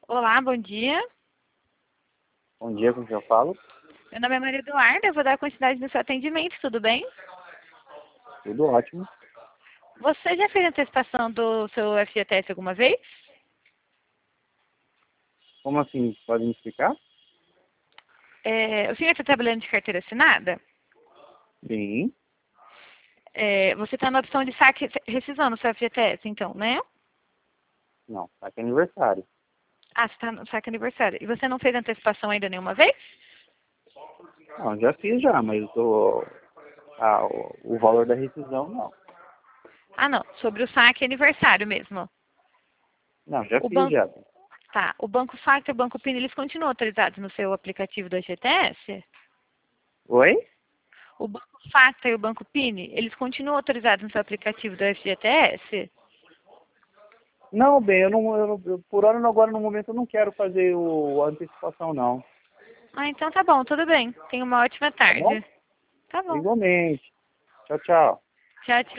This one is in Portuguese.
Olá, bom dia. Bom dia, com quem eu falo? Meu nome é Maria Eduarda, eu vou dar continuidade no seu atendimento, tudo bem? Tudo ótimo. Você já fez antecipação do seu FGTS alguma vez? Como assim? Pode me explicar? O senhor está trabalhando de carteira assinada? Sim. Você está na opção de saque rescisão no seu FGTS, então, né? Não, tá aqui é aniversário. Ah, você está no saque aniversário. E você não fez antecipação ainda nenhuma vez? Não, já fiz já, mas o valor da rescisão não. Ah, não, sobre o saque aniversário mesmo. Não, já O fiz banco, já. tá, o Banco Factor e o Banco PIN, eles continuam autorizados no seu aplicativo do FGTS? Oi? O Banco Factor e o Banco PIN, eles continuam autorizados no seu aplicativo do FGTS? Não, bem, por hora agora no momento eu não quero fazer a antecipação não. Ah, então tá bom, tudo bem. Tenha uma ótima Tá bom? tarde. Tá bom. Igualmente. Tchau, tchau. Tchau, tchau.